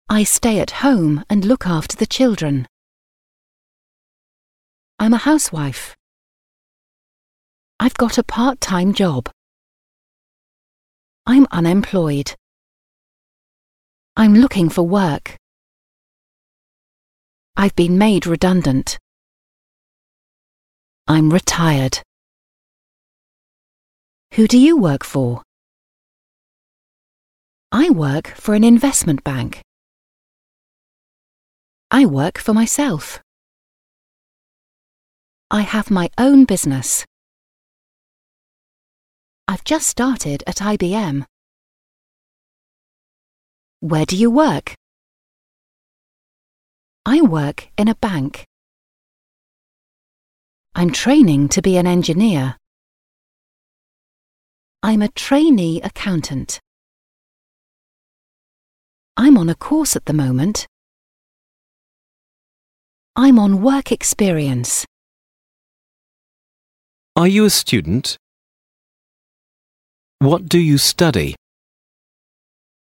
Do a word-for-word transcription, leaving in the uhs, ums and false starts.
I stay at home and look after the children. I'm a housewife. I've got a part-time job. I'm unemployed. I'm looking for work. I've been made redundant. I'm retired. Who do you work for? I work for an investment bank. I work for myself. I have my own business. I've just started at I B M. Where do you work? I work in a bank. I'm training to be an engineer. I'm a trainee accountant. I'm on a course at the moment. I'm on work experience. Are you a student? What do you study?